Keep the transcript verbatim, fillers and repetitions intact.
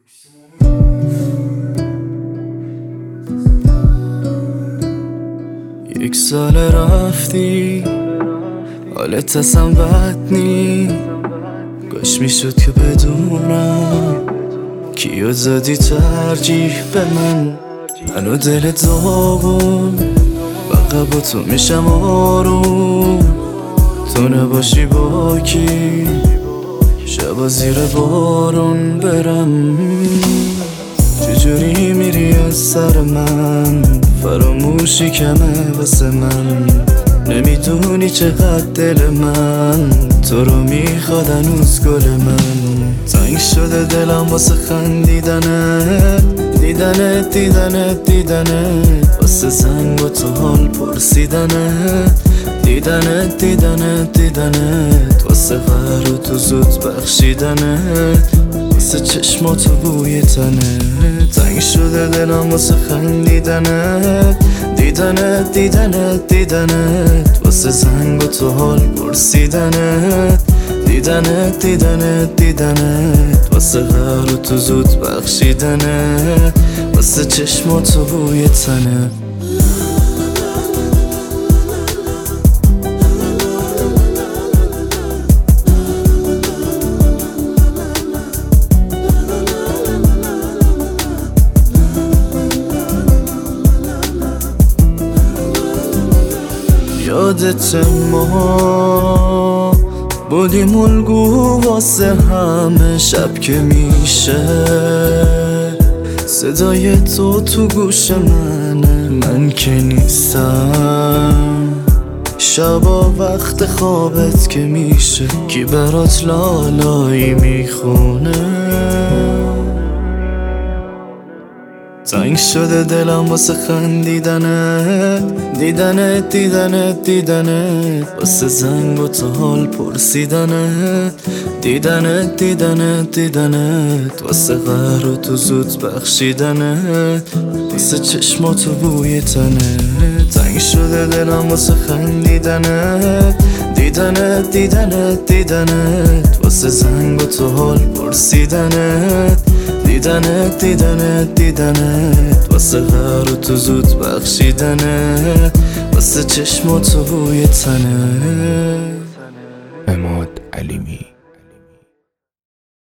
یک سال رفتی حالت اصلا بد نی، کاش میشد که بدونم کیو زدی ترجیح به من. منو دل داغون فقط با تو میشم آروم، تو نباشی با کی شبا زیر بارون برم. چجوری میری از سر من، فراموشی کمه واسه من. نمیدونی چقدر دل من تو رو میخواد هنوز گل من. تنگ شده دلم واسه خندیدنت، دیدنت دیدنت دیدنت، واسه زنگ و تو حال پرسیدنت، دیدنت دیدنت دیدنت، واسه قهر و تو زود بخشیدنت، واسه چشمات و بوی تنت. تنگ شده دلم واسه خندیدنت، دیدنت دیدنت دیدنت، واسه زنگ و تو حال پرسیدنت، دیدنت دیدنت دیدنت، واسه قهر و تو زود بخشیدنت، واسه چشمات و بوی تنت. یادت ما بودیم الگو واسه همه، شب که میشه صدای تو تو گوش منه. من که نیستم شبا وقت خوابت که میشه، کی برات لالایی میخونه. تنگ شده دلم واسه خندیدنت، دیدنت دیدنت دیدنت، واسه زنگ و تو حال پرسیدنت، دیدنت دیدنت دیدنت، واسه قهر و تو زود بخشیدنت، واسه چشمات و بوی تنت. تنگ شده دلم واسه خندیدنت، دیدنت دیدنت دیدنت، واسه زنگ و تو حال پرسیدنت، دیدنت دیدنت دیدنت، واسه قهر و تو زود بخشیدنت، واسه چشمات و بوی تنت. عماد علیمی.